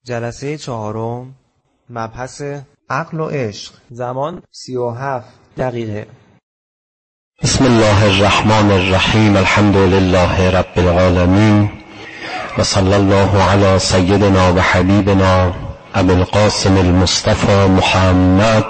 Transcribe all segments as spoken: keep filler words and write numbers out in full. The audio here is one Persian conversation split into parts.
جلسه چهارم، مبحث عقل و عشق. زمان سی و هفت دقیقه. بسم الله الرحمن الرحیم. الحمد لله رب العالمین و صلی الله علی سیدنا و حبیبنا ابی القاسم المصطفى محمد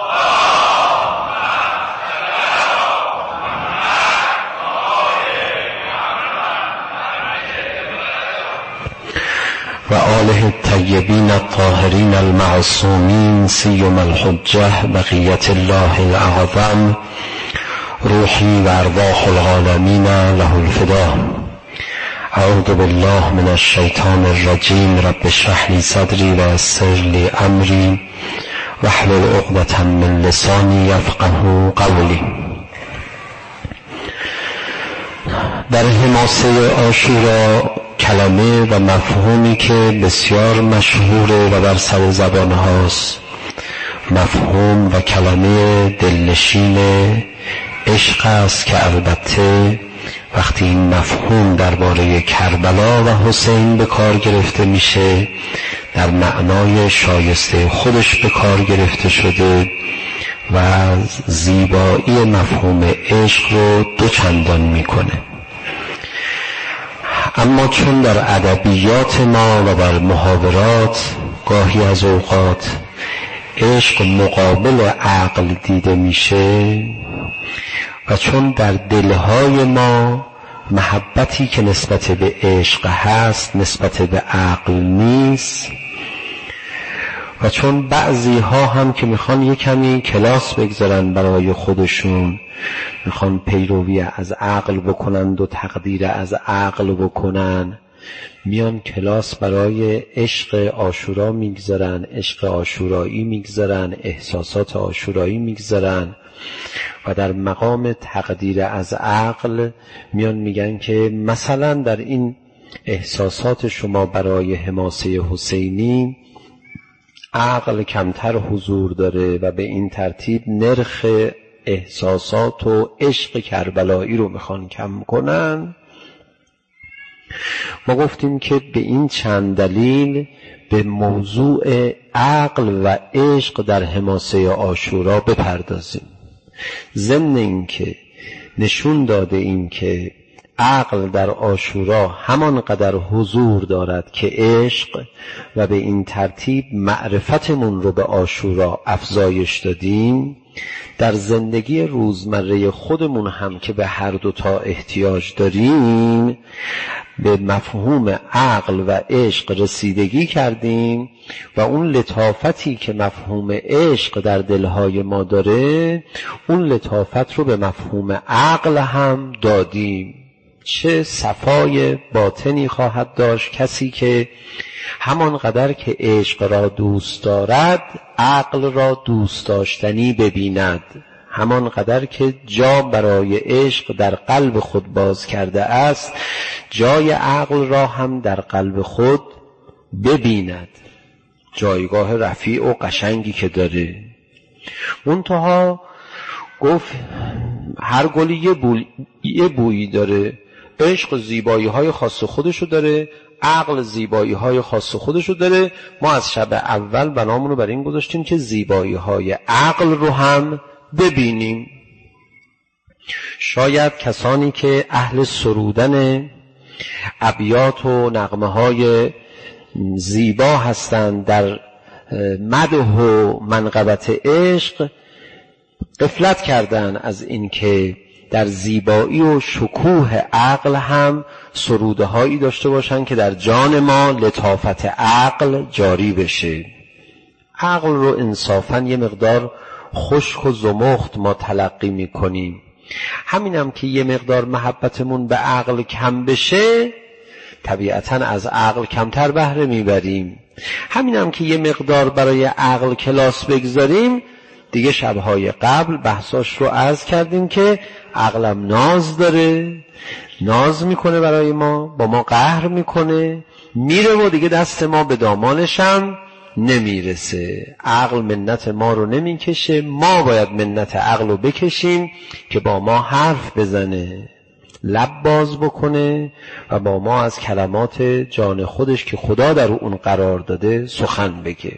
و آله الطیبین الطاهرین المعصومین سیم الحجة بقیت الله الاعظم روحی و ارواح العالمین له الفدا. اعوذ بالله من الشیطان الرجیم. رب اشرح لی صدری و یسر لی امری واحلل عقدة من لسانی یفقهوا قولی. در حماسه عاشورا کلمه و مفهومی که بسیار مشهوره و بر سر زبان هاست، مفهوم و کلمه دلنشین عشق است که البته وقتی این مفهوم درباره کربلا و حسین به کار گرفته میشه در معنای شایسته خودش به کار گرفته شده و زیبایی مفهوم عشق رو دو چندان میکنه. اما چون در ادبیات ما و در محاورات گاهی از اوقات عشق مقابل عقل دیده میشه و چون در دلهای ما محبتی که نسبت به عشق هست نسبت به عقل نیست و چون بعضی ها هم که میخوان یک کمی کلاس بگذارن برای خودشون، میخوان پیروی از عقل بکنند و تقدیر از عقل بکنن، میان کلاس برای عشق عاشورا میگذارن، عشق عاشورایی میگذارن، احساسات عاشورایی میگذارن و در مقام تقدیر از عقل میان میگن که مثلا در این احساسات شما برای حماسه حسینی عقل کمتر حضور داره و به این ترتیب نرخ احساسات و عشق کربلایی رو میخوان کم کنن. ما گفتیم که به این چند دلیل به موضوع عقل و عشق در حماسه عاشورا بپردازیم، ضمن این که نشون داده این که عقل در عاشورا همان قدر حضور دارد که عشق و به این ترتیب معرفتمون رو به عاشورا افزایش دادیم. در زندگی روزمره خودمون هم که به هر دوتا احتیاج داریم به مفهوم عقل و عشق رسیدگی کردیم و اون لطافتی که مفهوم عشق در دلهای ما داره اون لطافت رو به مفهوم عقل هم دادیم. چه صفای باطنی خواهد داشت کسی که همان قدر که عشق را دوست دارد عقل را دوست داشتنی ببیند، همان قدر که جا برای عشق در قلب خود باز کرده است جای عقل را هم در قلب خود ببیند، جایگاه رفیع و قشنگی که داره. منتها گفت هر گلی یه, بوی... یه بویی داره، عشق زیبایی های خاص خودشو داره، عقل زیبایی های خاص خودشو داره. ما از شب اول بنامونو بر این گذاشتیم که زیبایی های عقل رو هم ببینیم. شاید کسانی که اهل سرودن ابیات و نغمه های زیبا هستند در مدح و منقبت عشق غفلت کردن از این که در زیبایی و شکوه عقل هم سروده هایی داشته باشن که در جان ما لطافت عقل جاری بشه. عقل رو انصافاً یه مقدار خشک و زمخت ما تلقی میکنیم. همینم که یه مقدار محبتمون به عقل کم بشه طبیعتاً از عقل کمتر بهره میبریم. همینم که یه مقدار برای عقل کلاس بگذاریم، دیگه شبهای قبل بحثاش رو عرض کردیم که عقلم ناز داره، ناز میکنه برای ما، با ما قهر میکنه، میره و دیگه دست ما به دامانشم نمیرسه. عقل منت ما رو نمیکشه، ما باید منت عقل رو بکشیم که با ما حرف بزنه. لب باز بکنه و با ما از کلمات جان خودش که خدا در اون قرار داده سخن بگه.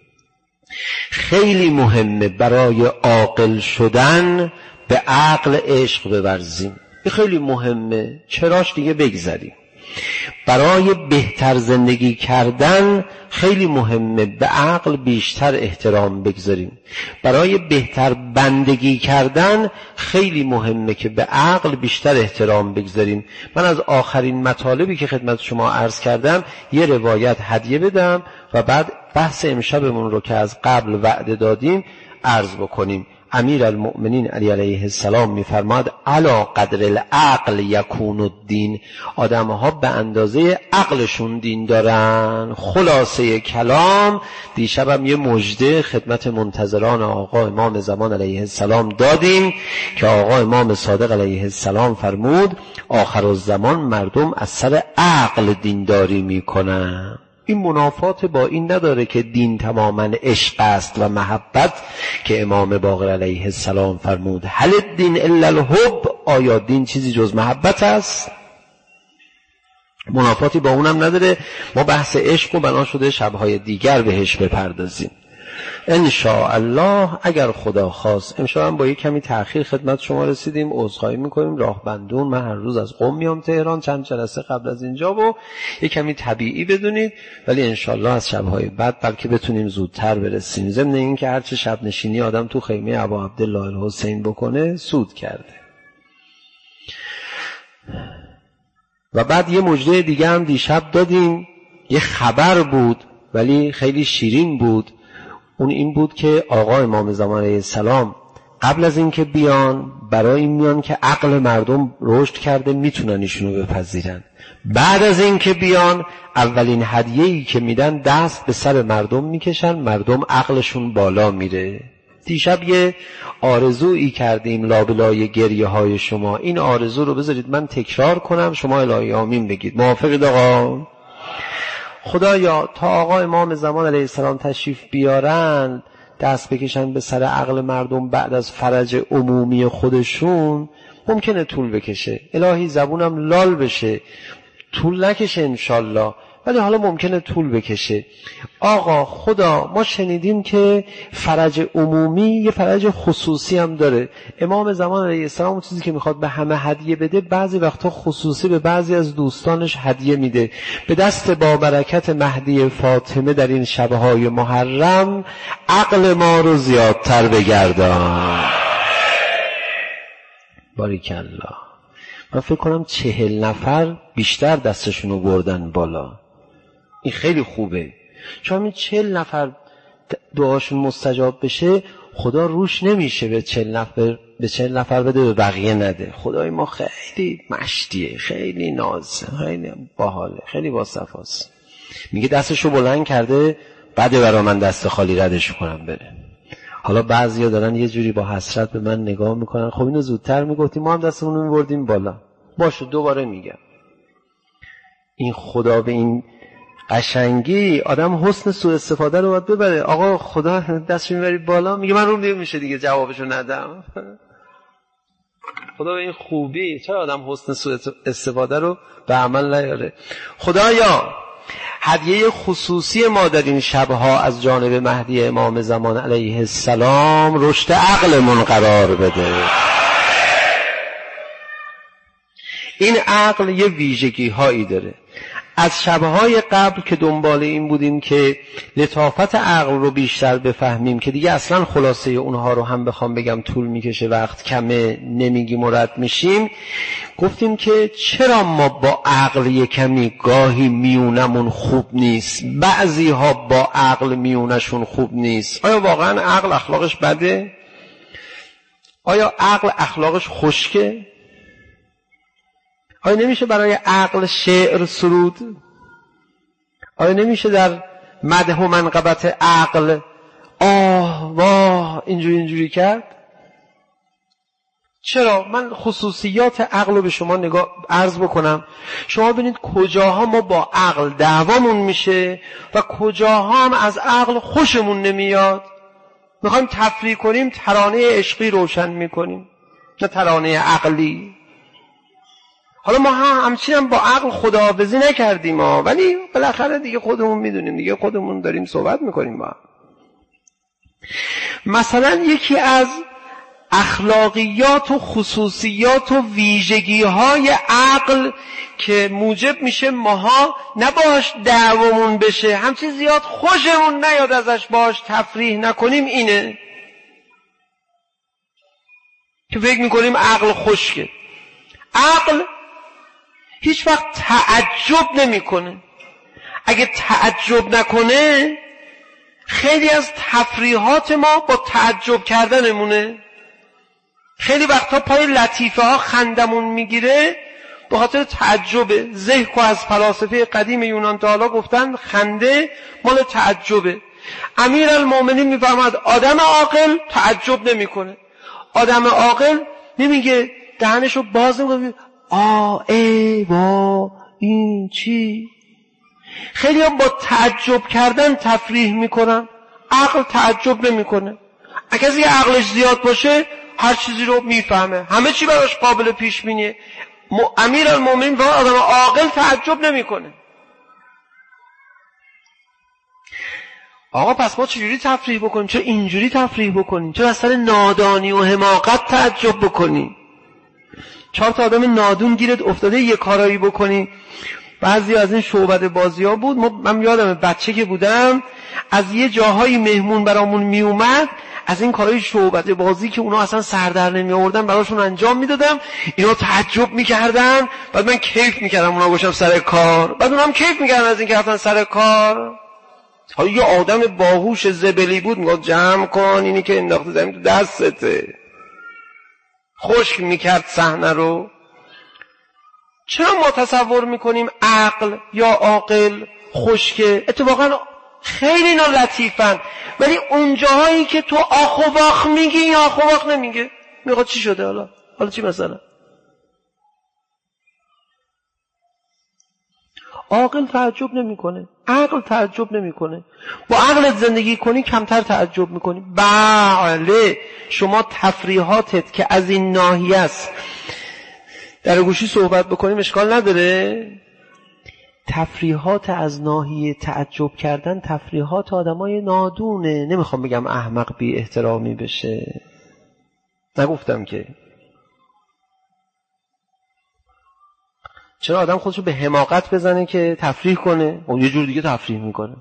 خیلی مهمه برای عاقل شدن به عقل عشق بورزیم. خیلی مهمه، چراش دیگه بگذاریم. برای بهتر زندگی کردن خیلی مهمه به عقل بیشتر احترام بگذاریم. برای بهتر بندگی کردن خیلی مهمه که به عقل بیشتر احترام بگذاریم. من از آخرین مطالبی که خدمت شما عرض کردم یه روایت هدیه بدم و بعد بحث امشبمون رو که از قبل وعده دادیم عرض بکنیم. امیر المؤمنین علی علیه السلام میفرماد علا قدر العقل یکون الدین. آدم ها به اندازه عقلشون دین دارن. خلاصه کلام دیشبم یه مژده خدمت منتظران آقا امام زمان علیه السلام دادیم که آقا امام صادق علیه السلام فرمود آخر الزمان مردم از سر عقل دینداری میکنن. این منافات با این نداره که دین تماما عشق است و محبت که امام باقر علیه السلام فرمود هل الدین الا الحب. آیا دین چیزی جز محبت است؟ منافاتی با اونم نداره. ما بحث عشق و بنا شده شبهای دیگر بهش بپردازیم ان شاء الله اگر خدا خواست. امشب هم با یک کمی تأخیر خدمت شما رسیدیم، عذرخواهی میکنیم. راه بندون، من هر روز از قم میام تهران، چند جلسه قبل از اینجا و یک کمی طبیعی بدونید، ولی ان شاء الله از شبهای بعد بلکه بتونیم زودتر برسیم. ضمن این که هرچه شب نشینی آدم تو خیمه ابا عبدالله الحسین بکنه سود کرده. و بعد یه مژده دیگه هم دیشب دادیم، یه خبر بود ولی خیلی شیرین بود. اون این بود که آقا امام زمان علیه السلام قبل از این که بیان برای این میان که عقل مردم رشد کرده میتونن ایشونو بپذیرن. بعد از این که بیان اولین هدیه‌ای که میدن دست به سر مردم میکشن، مردم عقلشون بالا میره. دیشب یه آرزویی کردیم لابلای گریه های شما. این آرزو رو بذارید من تکرار کنم، شما الهی آمین بگید. موافقید آقا؟ خدایا تا آقا امام زمان علیه السلام تشریف بیارن دست بکشن به سر عقل مردم بعد از فرج عمومی خودشون. ممکنه طول بکشه، الهی زبونم لال بشه، طول نکشه انشالله، ولی حالا ممکنه طول بکشه. آقا خدا ما شنیدیم که فرج عمومی یه فرج خصوصی هم داره. امام زمان علیه السلام اون چیزی که میخواد به همه هدیه بده بعضی وقتا خصوصی به بعضی از دوستانش هدیه میده. به دست با برکت مهدی فاطمه در این شبهای محرم عقل ما رو زیادتر بگردان. باریکالله. من فکر کنم چهل نفر بیشتر دستشونو بردن بالا. این خیلی خوبه، چون این چهل نفر دعاشون مستجاب بشه خدا روش نمیشه به چهل نفر به چهل نفر بده به بقیه نده. خدای ما خیلی مشتیه، خیلی ناز، خیلی باحاله، خیلی باصفاست. میگه دستشو بلند کرده بعد برا من دست خالی ردش کنم بره. حالا بعضیا دارن یه جوری با حسرت به من نگاه میکنن، خب اینو زودتر میگفتیم ما هم دستمون رو میبردیم بالا. باشه دوباره میگم این خدا به این قشنگی آدم حسن سوء استفاده رو باید ببره. آقا خدا دستش میبری بالا، میگه من روم نمیشه دیگه جوابشو ندم. خدا به این خوبی چرا آدم حسن سوء استفاده رو به عمل نیاره؟ خدایا هدیه خصوصی ما در این شبها از جانب مهدی امام زمان علیه السلام رشد عقلمون قرار بده. این عقل یه ویژگی هایی داره. از شبهای قبل که دنبال این بودیم که لطافت عقل رو بیشتر بفهمیم که دیگه اصلا خلاصه اونها رو هم بخوام بگم طول میکشه، وقت کمه، نمیگیم و رد میشیم. گفتیم که چرا ما با عقل یک کمی گاهی میونمون خوب نیست، بعضی ها با عقل میونشون خوب نیست. آیا واقعا عقل اخلاقش بده؟ آیا عقل اخلاقش خشکه؟ آیا نمیشه برای عقل شعر سرود؟ آیا نمیشه در مدح و منقبت عقل آه واه اینجوری اینجوری کرد؟ چرا؟ من خصوصیات عقل رو به شما نگاه عرض بکنم، شما ببینید کجاها ما با عقل دعوامون میشه و کجاها هم از عقل خوشمون نمیاد. میخوایم تفریح کنیم ترانه عشقی روشن میکنیم، نه ترانه عقلی. حالا ما هم همچین هم با عقل خداحافظی نکردیم ها، ولی بالاخره دیگه خودمون میدونیم دیگه، خودمون داریم صحبت میکنیم با هم. مثلا یکی از اخلاقیات و خصوصیات و ویژگی‌های عقل که موجب میشه ماها نباش دعوامون بشه، همچین زیاد خوشمون نیاد ازش باش تفریح نکنیم، اینه که فکر میکنیم عقل خشکه. عقل هیچ وقت تعجب نمیکنه. اگه تعجب نکنه خیلی از تفریحات ما با تعجب کردنمونه. خیلی وقتا پای لطیفه ها خندمون میگیره به خاطر تعجبه. ضحک از فلاسفه قدیم یونان تا حالا گفتن خنده مال تعجبه. امیرالمومنین میفرماد آدم عاقل تعجب نمیکنه. آدم عاقل نمیگه، دهنشو باز نمیکنه آ ای وا این چی. خیلی هم با تعجب کردن تفریح میکنن، عقل تعجب نمیکنه. اگه از یه عقلش زیاد باشه هر چیزی رو میفهمه، همه چی براش قابل پیش بینیه. امیرالمومنین و آدم عاقل تعجب نمیکنه. آقا پس ما چجوری تفریح بکنیم؟ چرا اینجوری تفریح بکنیم؟ چرا از سر نادانی و حماقت تعجب بکنیم؟ چهار تا آدم نادون گیرت افتاده یه کارایی بکنی. بعضی از این شعبده بازی ها بود، من یادم بچه که بودم از یه جاهای مهمون برامون می اومد، از این کارهای شعبده بازی که اونا اصلا سر در نمی آوردن براشون انجام میدادم، اینا تعجب میکردن، بعد من کیف میکردم اونا گوشم سر کار، بعد اونم کیف میکردن از این که رفتن سر کار. حالا یه آدم باهوش زبلی بود میگفت جمع کن اینی که انداخته زمین تو دستته، خشک میکرد صحنه رو. چرا ما تصور میکنیم عقل یا عاقل خشکه؟ اتفاقا خیلی اینا لطیفن، ولی اون جاهایی که تو آخ و واخ میگی یا آخ و واخ نمیگه. میگه چی شده حالا؟ حالا چی مثلا؟ عاقل تعجب نمیکنه، عقل تعجب نمیکنه. با عقلت زندگی کنی کمتر تعجب میکنی. بله شما تفریحاتت که از این ناحیه است در گوشی صحبت بکنیم اشکال نداره. تفریحات از ناحیه تعجب کردن تفریحات آدمای نادونه. نمیخوام بگم احمق بی احترامی بشه، نگفتم که. چرا آدم خودشو به حماقت بزنه که تفریح کنه؟ اون یه جور دیگه تفریح میکنه.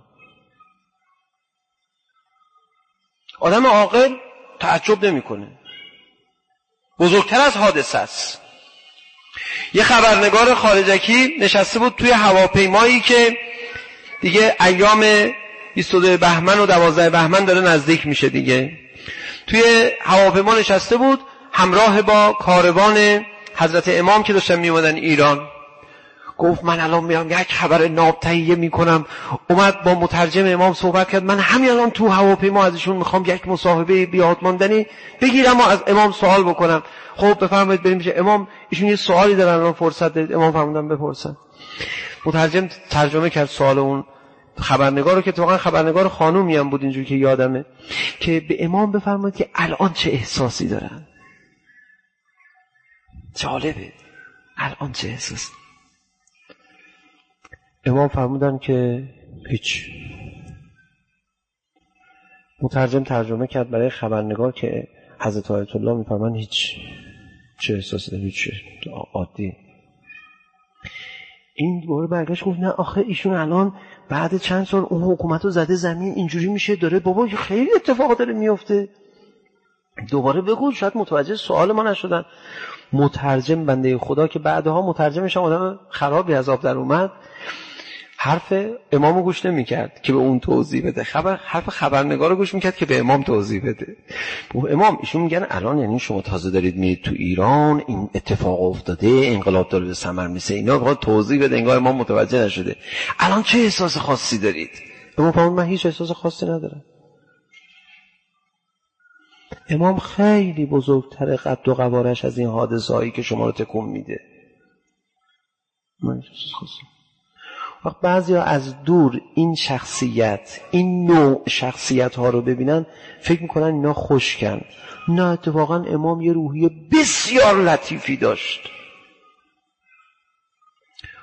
آدم عاقل تعجب نمیکنه، بزرگتر از حادثه است. یه خبرنگار خارجکی نشسته بود توی هواپیمایی که دیگه ایام بیست و دو بهمن و دوازده بهمن داره نزدیک میشه دیگه. توی هواپیما نشسته بود همراه با کاروان حضرت امام که داشتن میومدن ایران. گفت من الان میام یک خبر ناب تهیه میکنم. اومد با مترجم امام صحبت کرد، من همین الان تو هواپیما ازشون میخوام یک مصاحبه بیاد ماندنی بگیرم و از امام سوال بکنم. خب بفرمایید بریم میشه. امام ایشون یه سوالی دارن الان فرصت دارید؟ امام فرمودن بپرسن. مترجم ترجمه کرد سوال اون خبرنگار رو که واقعا خبرنگار خانومی هم بود اینجوری که یادمه، که به امام بفرمایید که الان چه احساسی دارن. جالبه الان چه احساسی. امام فرمودن که هیچ. مترجم ترجمه کرد برای خبرنگار که حضرت آیت الله میفرمان هیچ. چه احساسی داره؟ هیچ، عادی. این دوباره برگشت گفت نه آخه ایشون الان بعد چند سال اون حکومت رو زده زمین اینجوری میشه داره بابا خیلی اتفاقات داره میفته. دوباره بگو، شاید متوجه سوال ما نشدن. مترجم بنده خدا که بعدها مترجمش هم آدم خرابی از آب در اومد، حرف امامو گوش نمی‌کرد که به اون توضیح بده، خبر حرف خبرنگار رو گوش می‌کرد که به امام توضیح بده. امام ایشون میگن الان یعنی شما تازه دارید میرید تو ایران، این اتفاق افتاده، انقلاب داره به ثمر میرسه، اینا بخواد توضیح بده، انگار امام متوجه نشده. الان چه احساس خاصی دارید؟ امام فرمود من هیچ احساس خاصی ندارم. امام خیلی بزرگتر قد و قوارش از این حادثه‌ای که شما رو تکون میده. من هیچ احساس خاصی. وقت بعضی ها از دور این شخصیت، این نوع شخصیت ها رو ببینن فکر میکنن اینا خشکن. نه اتفاقا امام یه روحیه بسیار لطیفی داشت.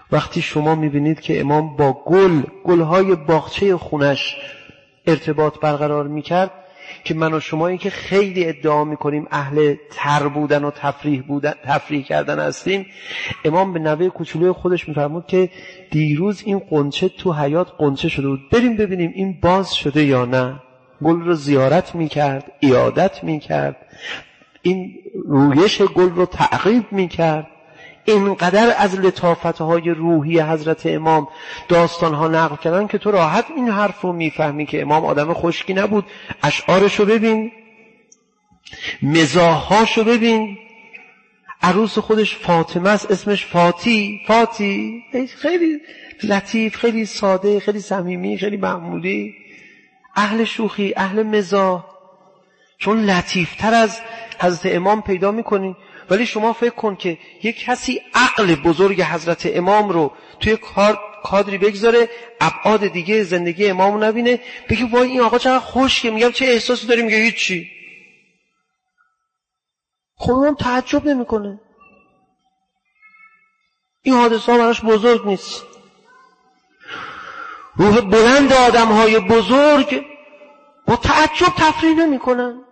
وقتی شما میبینید که امام با گل گلهای باغچه خونش ارتباط برقرار میکرد، که من و شمایی که خیلی ادعا میکنیم اهل تر بودن و تفریح بودن تفریح کردن هستیم، امام به نوه کوچولوی خودش میفرمود که دیروز این قنچه تو حیاط قنچه شده بود، بریم ببینیم این باز شده یا نه. گل رو زیارت میکرد، عیادت میکرد، این رویش گل رو تعقیب میکرد. اینقدر از لطافتهای روحی حضرت امام داستانها نقل کردن که تو راحت این حرف رو میفهمی که امام آدم خشکی نبود. اشعارشو ببین، مزاحهاشو ببین. عروس خودش فاطمه است، اسمش فاتی فاتی خیلی لطیف، خیلی ساده، خیلی صمیمی، خیلی معمولی، اهل شوخی، اهل مزاح. چون لطیفتر از حضرت امام پیدا میکنی. ولی شما فکر کن که یک کسی عقل بزرگ حضرت امام رو توی کار کادری بگذاره، ابعاد دیگه زندگی امام رو نبینه، بگه وای این آقا چقدر خوشگه. میگم چه احساسی داری؟ میگه هیچی. خب اون تعجب نمیکنه. این حادثه ها براش بزرگ نیست. روح بلند آدم های بزرگ با تعجب تفریح نمیکنن.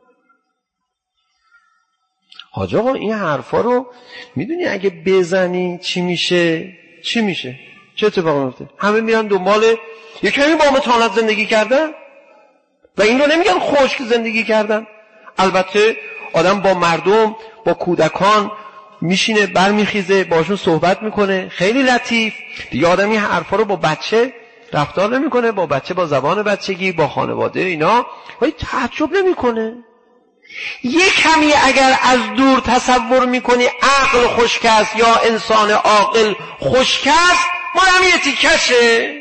حاج آقا این حرفا رو میدونی اگه بزنی چی میشه؟ چی میشه؟ چه اتفاقی میفته؟ همه میرن دنبال یک کمی با متانت زندگی کردن و این رو نمیگن خشک زندگی کردن. البته آدم با مردم، با کودکان میشینه، برمیخیزه، باشون صحبت میکنه، خیلی لطیف. دیگه آدم این حرفا رو با بچه رفتار نمیکنه، با بچه با زبان بچگی، با خانواده اینا، ولی تعجب نمیکنه. یک کمی اگر از دور تصور میکنی عقل خشک است یا انسان عاقل خشک است، مالم یه تیکشه.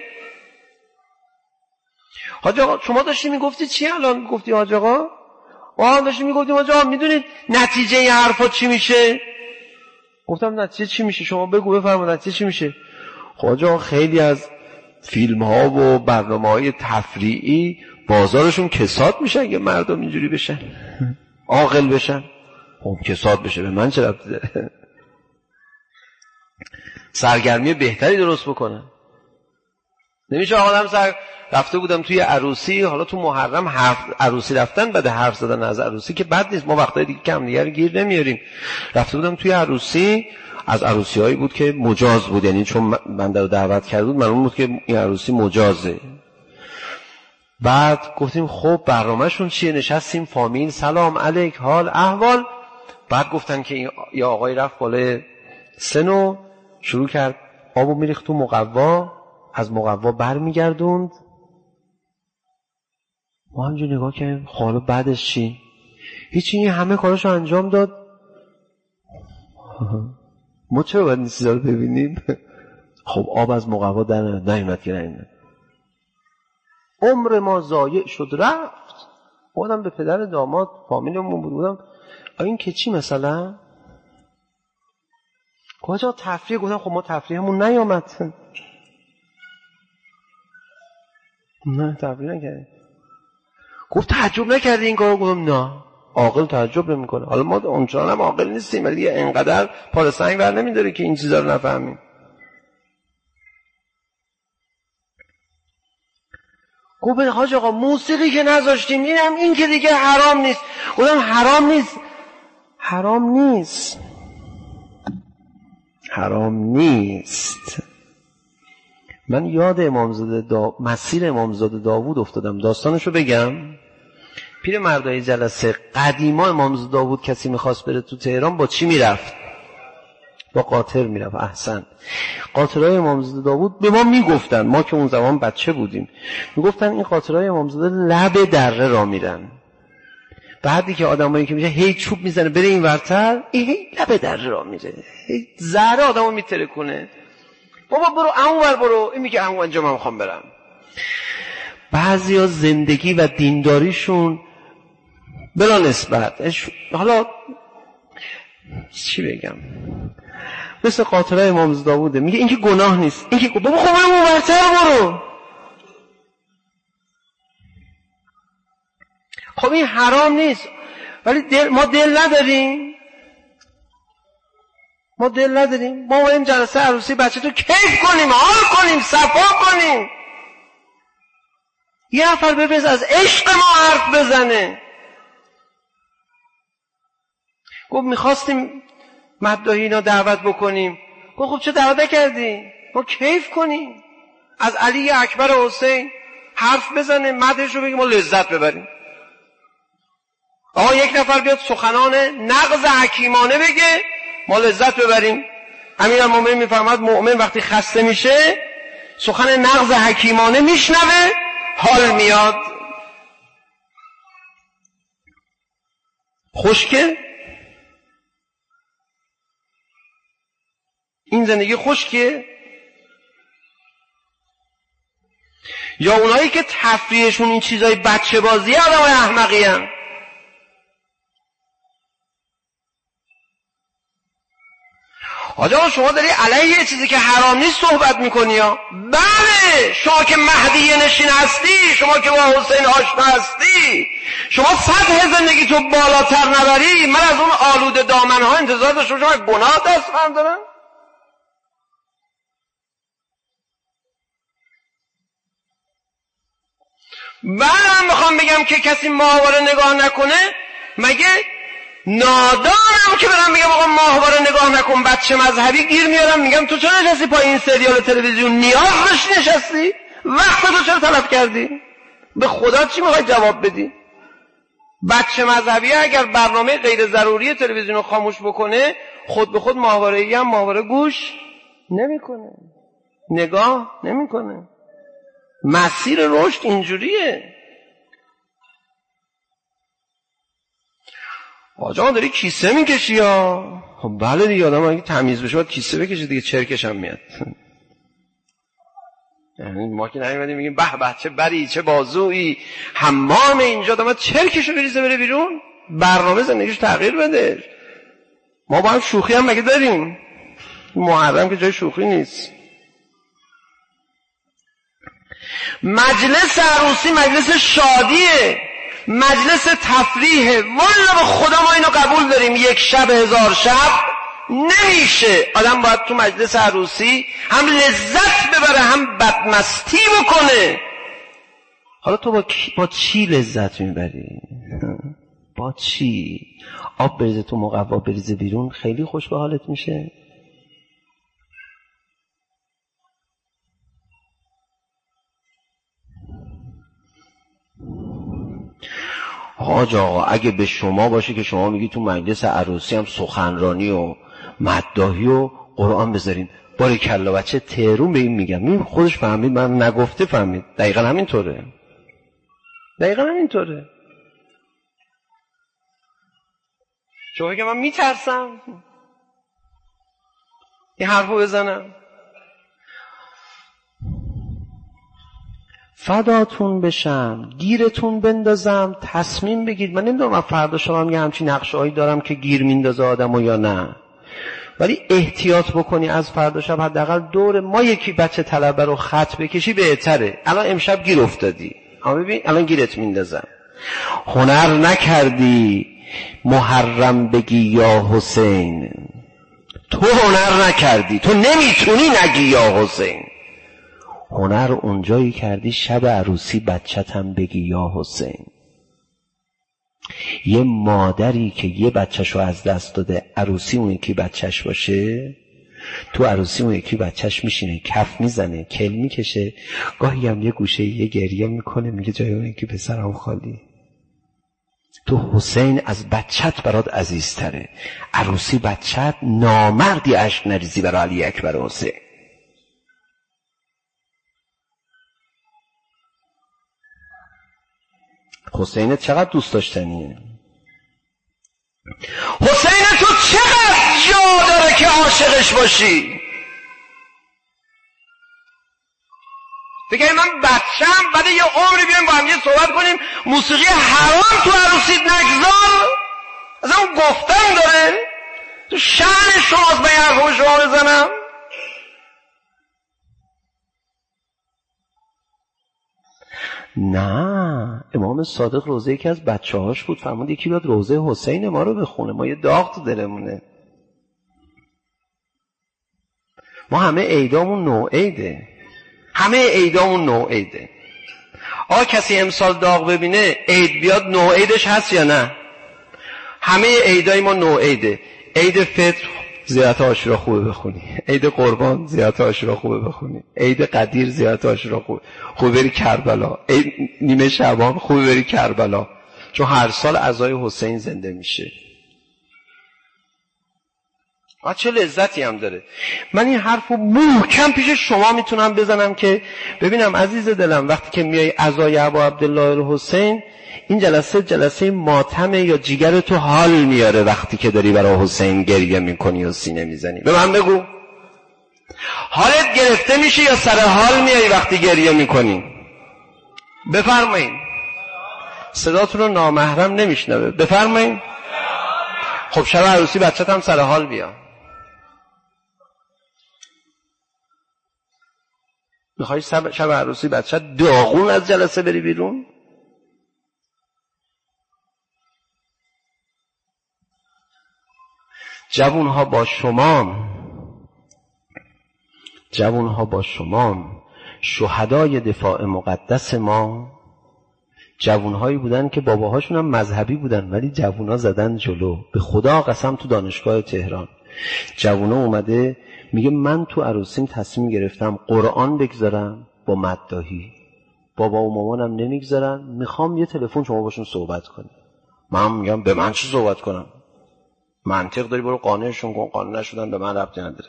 حاج آقا شما داشتی میگفتی چی الان گفتی حاج آقا؟ آها داشتی میگفتی حاج آقا میدونید نتیجه این حرفا چی میشه؟ گفتم نتیجه چی میشه؟ شما بگو بفرما نتیجه چی میشه؟ حاج آقا خیلی از فیلم ها و برنامه های تفریحی بازارشون کساد میشه اگه مردم اینجوری بشن، عاقل بشن. خب کساد بشه به من چه ربطی داره؟ سرگرمی بهتری درست بکنن. نمیشه آدم سر رفته بودم توی عروسی، حالا تو محرم حرف عروسی رفتن بعد حرف زدن از عروسی که بد نیست، ما وقتای دیگه کم دیگه گیر نمیاریم. رفته بودم توی عروسی، از عروسی هایی بود که مجاز بود، یعنی چون من در دعوت کرده بود معلوم بود که این عروسی مجازه. بعد گفتیم خب برنامه‌شون چیه؟ نشستیم فامیل، سلام علیک، حال احوال. بعد گفتن که یه آقای رفت بالای سنو شروع کرد آبو میریخت تو مقوا، از مقوا بر میگردوند. ما همجور نگاه کردیم حالا بعدش چی؟ هیچی، این همه کاراشو انجام داد. ما چرا باید این چیزا رو ببینیم؟ خب آب از مقوا در نیومد که نیومد. عمر ما ضایع شد رفت. بودم به پدر داماد فامیلمون بود، بودم این که چی مثلا؟ کجا تفریح؟ گفتم خب ما تفریحمون نیامد. نه تفریح نکردیم. گفت تعجب نکردی این کارو؟ گفتم نه، عاقل تعجب نمیکنه. حالا ما اونچنان هم عاقل نیستیم ولی اینقدر پال سنگ بر نمیداره که این چیزا رو نفهمیم. گفت حاج آقا موسیقی که نذاشتیم اینم این که دیگه حرام نیست. گفتم حرام نیست، حرام نیست، حرام نیست. من یاد امامزاده دا... مسیر امامزاده داوود افتادم. داستانشو بگم. پیر مردای جلسه قدیما امامزاده داوود کسی میخواست بره تو تهران با چی میرفت؟ با قاطر میرفت. احسن. قاطرهای امامزاده داوود به ما میگفتن، ما که اون زمان بچه بودیم، میگفتن این قاطرهای امامزاده لب دره را میرن. بعدی که آدمایی که میشه هی چوب میزنه بره این ورتر، این هی لب دره را میره، هی زهره آدمو میترکونه. بابا برو اونور، برو. این میگه اون انجام من میخوام برم. بعضیا زندگی و دینداریشون بلا نسبت، حالا چی بگم، مثل قاطره امام داووده. میگه این که گناه نیست، این که بابا خب برو اونورتر برو. خب این حرام نیست ولی دل... ما دل نداریم. ما دل نداریم، ما این جلسه عروسی بچه تو کیف کنیم، حال کنیم، صفا کنیم. یه نفر ببرز از عشق ما حرف بزنه. گفت میخواستیم مداحی اینا دعوت بکنیم. گفت خب چه دعوت نکردی؟ ما کیف کنیم، از علی اکبر و حسین حرف بزنه، مدحش رو بگیم، ما لذت ببریم. آقا یک نفر بیاد سخنان نغز حکیمانه بگه، ما لذت ببریم. امیرالمومنین میفرماد مؤمن وقتی خسته میشه سخن نغز حکیمانه میشنوه، حال میاد. خشکه این زندگی، خشکه. یا اونایی که تفریحشون این چیزای بچه بازی، آدمای احمقی هم. آجا شما داری علیه یه چیزی که حرام نیست صحبت میکنی یا؟ بله، شما که مهدی نشین هستی، شما که با حسین آشنا هستی، شما سطح زندگی تو بالاتر نبری، من از اون آلوده دامنها انتظار داشتم شما گناه دست من دارم؟ من میخوام بگم که کسی ماهواره نگاه نکنه، مگه نادانم که برم میگم آقا ماهواره نگاه نکن بچه مذهبی گیر میارم میگم تو چرا نشستی پای این سریال تلویزیون؟ نیاز داشتی نشستی؟ وقت تو چرا تلف کردی؟ به خدا چی میخوای جواب بدی؟ بچه مذهبی اگر برنامه غیر ضروری تلویزیون رو خاموش بکنه، خود به خود ماهواره‌ای هم ماهواره گوش نمیکنه، نگاه نمیکنه. مسیر رشد اینجوریه. آجا داری کیسه میکشی ها؟ خب بله دیگه، آدم اگه تمیز بشه باید کیسه بکشه دیگه، چرکش هم میاد. یعنی ما که نمیدیم میگیم به به چه بری چه بازویی، حمام اینجا، آدم چرکشو بریزه بره بیرون، برنامه زندگیش تغییر بده. ما با هم شوخی هم مگه داریم؟ محرم که جای شوخی نیست. مجلس عروسی مجلس شادیه، مجلس تفریحه. والا به خدا ما اینو قبول داریم، یک شب هزار شب نمیشه. آدم باید تو مجلس عروسی هم لذت ببره هم بدمستی بکنه. حالا تو با, با چی لذت میبری؟ با چی؟ آب بریزه تو مقوا بریزه بیرون خیلی خوش به حالت میشه؟ حاج آقا اگه به شما باشه که شما میگی تو مجلس عروسی هم سخنرانی و مداحی و قرآن بذارین، باریکلا بچه تهرون به این میگم، این خودش فهمید، من نگفته فهمید. دقیقا همینطوره، دقیقا همینطوره. شما که من میترسم این حرفو بزنم. فداتون بشم، گیرتون بندازم، تصمیم بگید. من نمیدونم من فردا شما یه همچین نقشه‌ای دارم که گیر میندازه آدمو یا نه، ولی احتیاط بکنی از فردا شب حداقل دور ما یکی بچه طلبه رو خط بکشی بهتره. الان امشب گیر افتادی، اما ببین الان گیرت میندازم. هنر نکردی محرم بگی یا حسین، تو هنر نکردی، تو نمیتونی نگی یا حسین. هنر اونجایی کردی شب عروسی بچه‌تم بگی یا حسین. یه مادری که یه بچه‌شو از دست داده، عروسی اون یکی بچه‌ش باشه، تو عروسی اون یکی بچه‌ش میشینه کف میزنه کل میکشه، گاهی هم یه گوشه یه گریه میکنه میگه جای اون یکی پسرم خالی. تو حسین از بچت برات عزیزتره. عروسی بچت، نامردی اشک نریزی برای علی اکبر و حسین. حسین چقدر دوست داشتنیه؟ حسین تو چقدر جا داره که عاشقش باشی؟ فکر من بچم بعد یه عمری بیایم با هم یه صحبت کنیم موسیقی حرام تو عروسیت نگذار؟ اصلا اون گفتن داره؟ تو شأن شماست به یه حرف شما بزنم؟ نه، امام صادق روزه یکی از بچه هاش بود، فرمود یکی بیاد روزه حسین ما رو بخونه، ما یه داغ تو دلمونه. ما همه عیدامون نوع عیده، همه عیدامون نوع عیده. آقا کسی امسال داغ ببینه عید بیاد نوع عیدش هست یا نه؟ همه عیدای ما نوع عیده. عید فطر زیارت عاشورا خوبه بخونی، عید قربان زیارت عاشورا خوبه بخونی، عید قدیر زیارت عاشورا خوبه خوبه بری کربلا، عید نیمه شعبان خوبه بری کربلا، چون هر سال عزای حسین زنده میشه. آ چه لذتی هم داره. من این حرفو محکم پیش شما میتونم بزنم که ببینم عزیز دلم، وقتی که میای عزای ابا عبدالله الحسین، این جلسه جلسه ماتمه یا جیگر تو حال میاره وقتی که داری برای حسین گریه میکنی و سینه میزنی؟ به من بگو حالت گرفته میشه یا سر حال میای وقتی گریه میکنی؟ بفرمایید. صداتون رو نامحرم نمیشنوه. بفرمایید. خب شب عروسی بچت هم سر حال بیا. میخوای شب عروسی بچت داغون از جلسه بری بیرون؟ جوانها با شما، جوانها با شما شهدای دفاع مقدس ما جوانهایی بودن که باباهاشون هم مذهبی بودن ولی جوونا زدن جلو. به خدا قسم تو دانشگاه تهران جوونا اومده میگه من تو عروسیم تصمیم گرفتم قرآن بگذارم با مداحی، بابا و مامانم نمیگذارن، میخوام یه تلفن شما باشون صحبت کنی. من میگم به من چی صحبت کنم؟ منطق داری برو قانعشون کن، قانع نشدن به من ربطی نداره،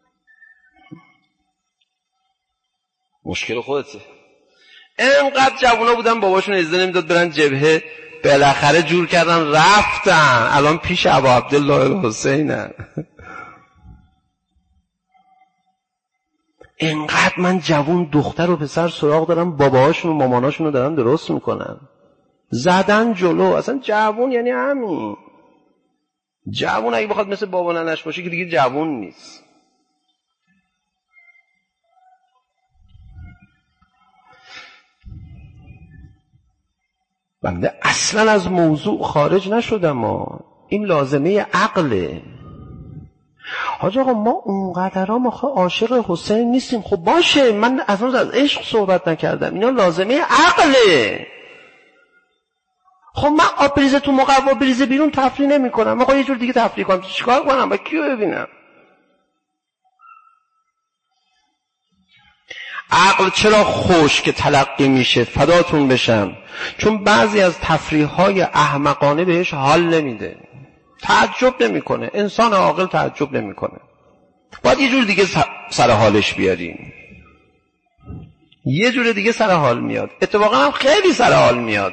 مشکل خودته. اینقدر جوونا بودن باباشون اجازه نمیداد برن جبهه، بالاخره جور کردن رفتن، الان پیش ابا عبدالله الحسینن. اینقدر من جوون دختر و پسر سراغ دارم باباهاشون و ماماناشون رو دارن درست میکنن، زدن جلو. اصلا جوون یعنی همین. جوون اگه بخواد مثل بابا ننش باشه که دیگه جوون نیست. بنده اصلا از موضوع خارج نشدم. ما این لازمه عقله. حاج آقا ما اونقدر ما عاشق حسین نیستیم. خب باشه، من اصلا از عشق صحبت نکردم، اینا لازمه عقله. خب من آب بریزه تو مقوا بریزه بیرون تفریح نمی کنم، من خب یه جور دیگه تفریح کنم. چیکار کنم؟ با کیو ببینم؟ عقل چرا خشک تلقی میشه؟ فداتون بشم. چون بعضی از تفریح‌های احمقانه بهش حال نمیده، تعجب نمیکنه. انسان عاقل تعجب نمیکنه. باید یه جور دیگه سر حالش بیاریم. یه جور دیگه سر حال میاد، اتفاقا هم خیلی سر حال میاد.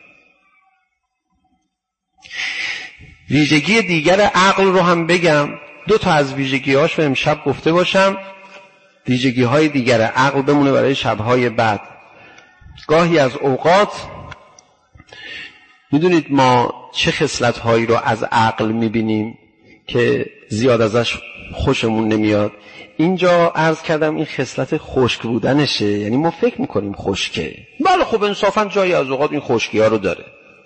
ویژگی دیگر عقل رو هم بگم، دو تا از ویژگی‌هاش رو امشب گفته باشم، ویژگی‌های دیگر عقل بمونه برای شب‌های بعد. گاهی از اوقات میدونید ما چه خصلت‌هایی رو از عقل می‌بینیم که زیاد ازش خوشمون نمیاد. اینجا عرض کردم این خصلت خشک بودنشه، یعنی ما فکر می‌کنیم خشکه. بله خب انصافاً جایی از اوقات این خشکی‌ها رو داره،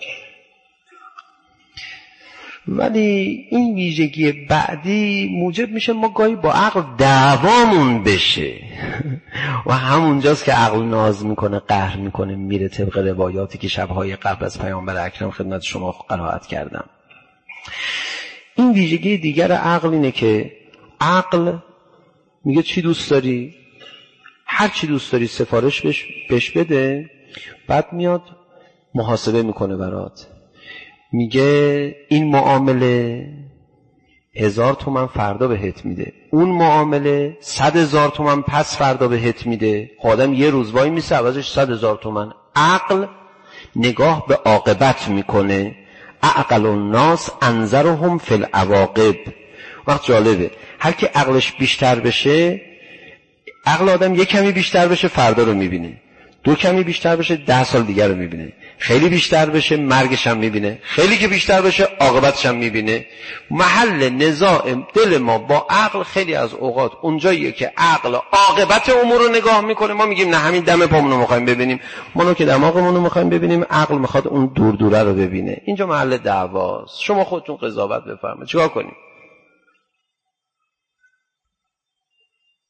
ولی این ویژگی بعدی موجب میشه ما گاهی با عقل دعوامون بشه و همونجاست که عقل ناز میکنه، قهر میکنه، میره طبق روایاتی که شبهای قبل از پیامبر اکرم خدمت شما قرائت کردم. این ویژگی دیگر عقل اینه که عقل میگه چی دوست داری؟ هر چی دوست داری سفارش بش, بش بده، بعد میاد محاسبه میکنه برات، میگه این معامله هزار تومن فردا بهت میده، اون معامله صد هزار تومن پس فردا بهت میده. آدم یه روز وای میسه عوضش صد هزار تومن. عقل نگاه به عاقبت میکنه. عقل الناس انظرهم فی العواقب. وقت جالبه، هر کی عقلش بیشتر بشه، عقل آدم یک کمی بیشتر بشه فردا رو میبینه، دو کمی بیشتر بشه ده سال دیگر رو میبینه، خیلی بیشتر بشه مرگش هم میبینه، خیلی که بیشتر بشه عاقبتش هم میبینه. محل نزاع دل ما با عقل خیلی از اوقات اونجاییه که عقل عاقبت امور رو نگاه میکنه، ما میگیم نه همین دم پامون رو میخوایم ببینیم، ما که دماغمون رو میخوایم ببینیم، عقل میخواد اون دور دوره رو ببینه. اینجا محل دعواست. شما خودتون قضاوت بفرمایید چیکار کنیم؟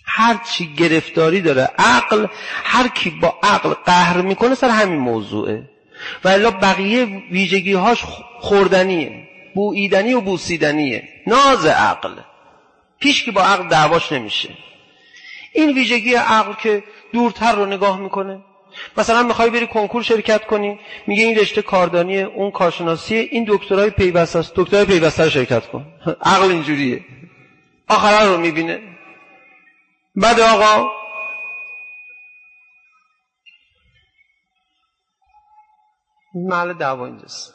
هر چی گرفتاری داره عقل، هر کی با عقل قهر میکنه سر همین موضوعه. و الا بقیه ویژگی هاش خوردنیه، بویدنی و بوسیدنیه، ناز عقل. هیچ کی با عقل دعواش نمیشه. این ویژگی عقل که دورتر رو نگاه میکنه. مثلا میخوای بری کنکور شرکت کنی، میگه این رشته کاردانیه، اون کارشناسیه، این دکترای پیوسته است، دکترای پیوسته رو شرکت کن. عقل اینجوریه، آخر رو میبینه. بعد آقا محل دعوا اینجاست.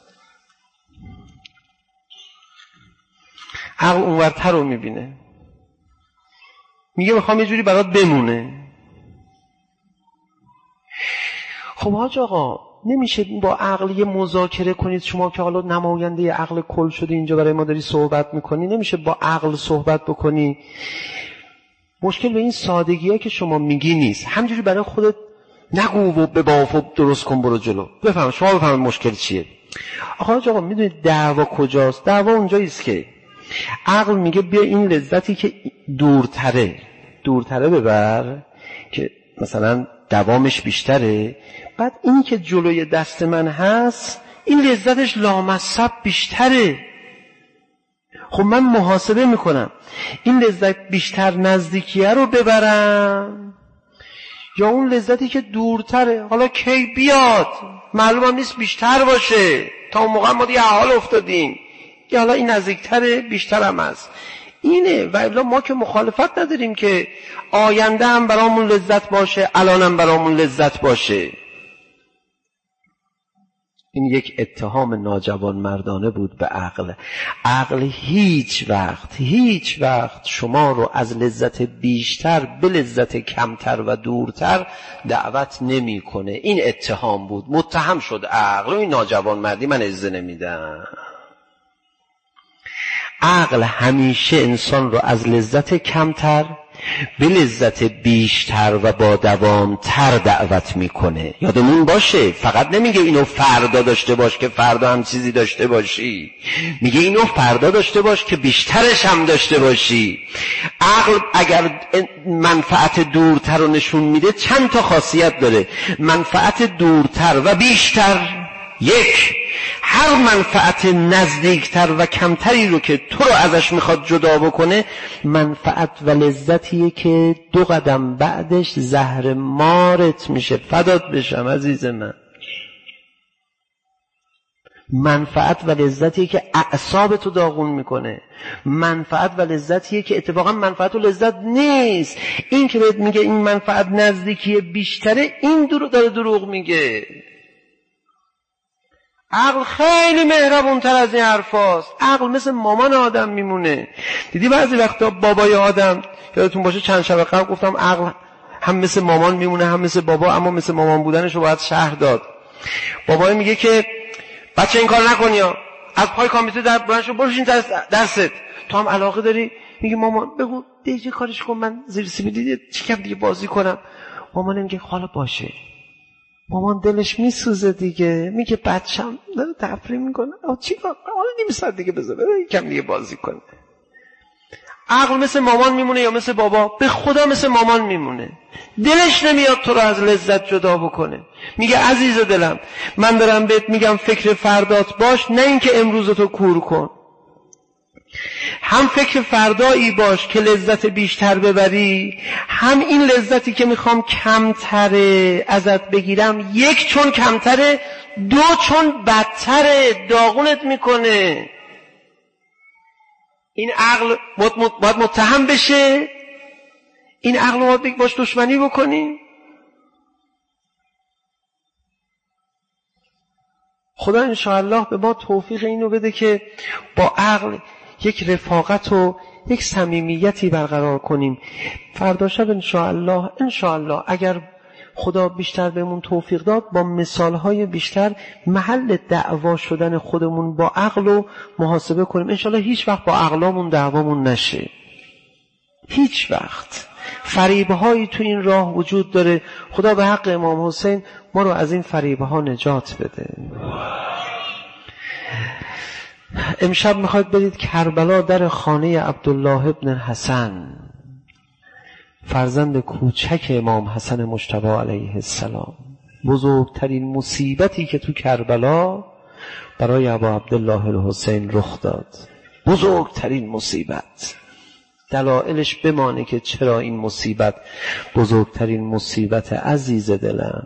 عقل اونورتر رو میبینه، میگه میخوام یه جوری برات بمونه. خب حاج آقا نمیشه با عقل یه مذاکره کنید؟ شما که حالا نماینده عقل کل شده اینجا برای ما داری صحبت میکنی، نمیشه با عقل صحبت بکنی؟ مشکل به این سادگیه که شما میگی نیست. همجوری برای خودت نگو و به بافو درست کن برو جلو. بفهم شما بفهمید مشکل چیه. آقا حاج آقا میدونید دعوا کجاست؟ دعوا اونجاییست که عقل میگه بیا این لذتی که دورتره دورتره ببر، که مثلا دوامش بیشتره. بعد این که جلوی دست من هست این لذتش لامصب بیشتره. خب من محاسبه میکنم این لذت بیشتر نزدیکیه رو ببرم یا اون لذتی که دورتره. حالا کی بیاد معلومم نیست، بیشتر باشه، تا اون موقع ما دیگه حال افتادیم، یا حالا این نزدیکتره بیشتر هم هست. اینه. و الا ما که مخالفت نداریم که آینده هم برامون لذت باشه، الان هم برامون لذت باشه. این یک اتهام ناجوان مردانه بود به عقل. عقل هیچ وقت هیچ وقت شما رو از لذت بیشتر به لذت کمتر و دورتر دعوت نمی کنه. این اتهام بود، متهم شد عقل. این ناجوان مردی من اجازه نمیدم. عقل همیشه انسان رو از لذت کمتر به لذت بیشتر و با دوام تر دعوت میکنه. یادمون باشه فقط نمیگه اینو فردا داشته باش که فردا هم چیزی داشته باشی، میگه اینو فردا داشته باش که بیشترش هم داشته باشی. عقل اگر منفعت دورتر رو نشون میده چند تا خاصیت داره. منفعت دورتر و بیشتر، یک، هر منفعت نزدیکتر و کمتری رو که تو رو ازش میخواد جدا بکنه منفعت و لذتیه که دو قدم بعدش زهر مارت میشه. فدات بشم عزیز من. منفعت و لذتیه که اعصابتو داغون میکنه. منفعت و لذتیه که اتفاقا منفعت و لذت نیست. این که بهت میگه این منفعت نزدیکی بیشتره، این درو داره دروغ میگه. عقل خیلی مهربونتر از این حرفاست. عقل مثل مامان آدم میمونه. دیدی بعضی وقتا بابای آدم، یادتون باشه چند شب قبل گفتم عقل هم مثل مامان میمونه هم مثل بابا، اما مثل مامان بودنش رو باید شرح داد. بابای میگه که بچه این کار نکنی ها، از پای کامپیوتر در بلند شو بروشین درست. تو هم علاقه داری؟ میگه مامان بگو دیگه کارش کن، من زیر سیبیل دیگه چیکم دیگه بازی کنم. مامان میگه حالا باشه. مامان دلش میسوزه دیگه، میگه بچه‌م داره تفریح میکنه، آ چیکار کنم؟ حالا نیم ساعت دیگه بذاره یکم دیگه بازی کنه. عقل مثل مامان میمونه یا مثل بابا؟ به خدا مثل مامان میمونه. دلش نمیاد تو رو از لذت جدا بکنه. میگه عزیز دلم من دارم بهت میگم فکر فردات باش، نه اینکه امروزتو کور کن. هم فکر فردایی باش که لذت بیشتر ببری، هم این لذتی که میخوام کمتره ازت بگیرم. یک چون کمتره، دو چون بدتره، داغونت میکنه. این عقل باید متهم بشه؟ این عقل باید باش دشمنی بکنیم؟ خدا انشاءالله به ما توفیق اینو بده که با عقل یک رفاقت و یک صمیمیتی برقرار کنیم. فردا شب انشاءالله انشاءالله اگر خدا بیشتر بهمون توفیق داد، با مثالهای بیشتر محل دعوا شدن خودمون با عقل رو محاسبه کنیم. انشاءالله هیچ وقت با عقلامون دعوامون نشه. هیچ وقت. فریبهایی تو این راه وجود داره. خدا به حق امام حسین ما رو از این فریبها نجات بده. امشب میخواید برید کربلا، در خانه عبدالله ابن حسن. فرزند کوچک امام حسن مجتبی علیه السلام. بزرگترین مصیبتی که تو کربلا برای ابا عبدالله الحسین رخ داد، بزرگترین مصیبت. دلایلش بمانه که چرا این مصیبت بزرگترین مصیبت عزیز دلم.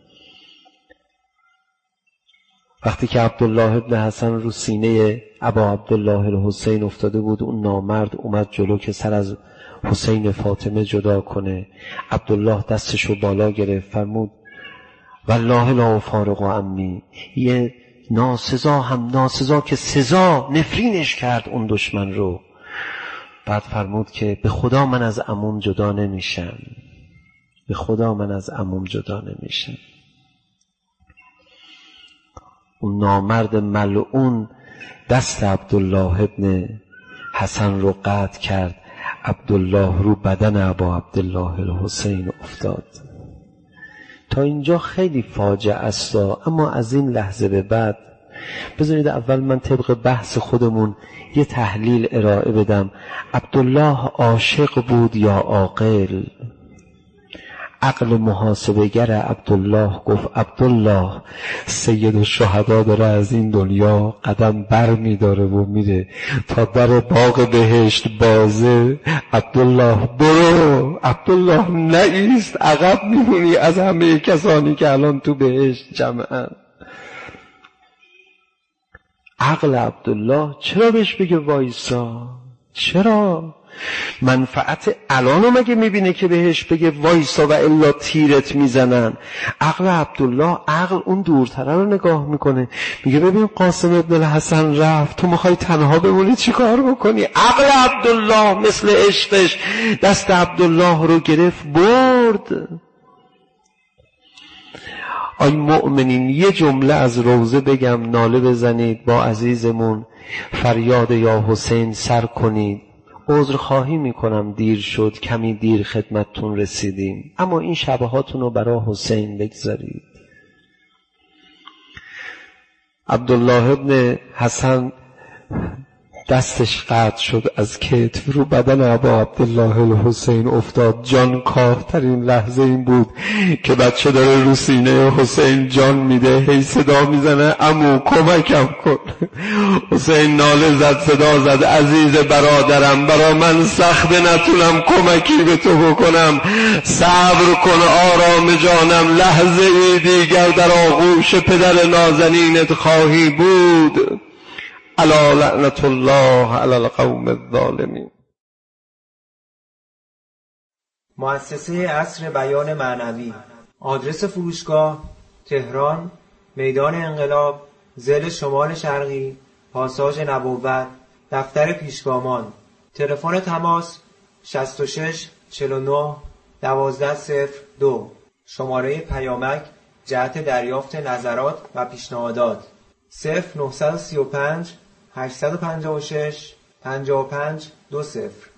وقتی که عبدالله ابن حسن رو سینه ابا عبدالله الحسین افتاده بود، اون نامرد اومد جلو که سر از حسین فاطمه جدا کنه. عبدالله دستشو بالا گرفت، فرمود والله لا فارق عمی، یه ناسزا هم ناسزا که سزا نفرینش کرد اون دشمن رو. بعد فرمود که به خدا من از عموم جدا نمیشم، به خدا من از عموم جدا نمیشم. اون نامرد ملعون دست عبدالله ابن حسن رو قطع کرد. عبدالله رو بدن ابا عبدالله الحسین افتاد. تا اینجا خیلی فاجعه است، اما از این لحظه به بعد بذارید اول من طبق بحث خودمون یه تحلیل ارائه بدم. عبدالله عاشق بود یا عاقل؟ عقل محاسبه‌گر عبدالله گفت عبدالله سید الشهدا داره از این دنیا قدم بر می داره و میره تا در باغ بهشت بازه. عبدالله برو، عبدالله نایست، عقب میمونی از همه کسانی که الان تو بهشت جمعن. عقل عبدالله چرا بهش بگه وایسا؟ چرا؟ منفعت الانو مگه میبینه که بهش بگه وایسا و الا تیرت میزنن؟ عقل عبدالله، عقل اون دورتره رو نگاه میکنه، میگه ببین قاسم ابن الحسن رفت، تو میخوای تنها بمونی چی کار بکنی؟ عقل عبدالله مثل عشقش دست عبدالله رو گرفت برد. آی مؤمنین یه جمله از روزه بگم، ناله بزنید با عزیزمون، فریاد یا حسین سر کنید. عذر خواهی میکنم دیر شد، کمی دیر خدمتتون رسیدیم، اما این شبهاتون رو برای حسین بگذارید. عبدالله ابن حسن دستش قطع شد از کتف، رو بدن ابا عبدالله الحسین افتاد. جان کاهترین لحظه این بود که بچه داره رو سینه حسین جان میده، هی صدا میزنه عمو کمکم کن. حسین ناله زد، صدا زد عزیز برادرم، برا من سخته نتونم کمکی به تو بکنم، صبر کن آرام جانم، لحظه ای دیگر در آغوش پدر نازنینت خواهی بود. الا لعنت الله علی القوم الظالمین. مؤسسه عصر بیان معنوی. آدرس فروشگاه تهران، میدان انقلاب، ضلع شمال شرقی، پاساژ نبوت، دفتر پیشگامان. تلفن تماس شصت و شش چهل و نه دوازده صفر دو. شماره پیامک جهت دریافت نظرات و پیشنهادات صفر نه سه پنج هشت پنج شش پنج پنج دو صفر.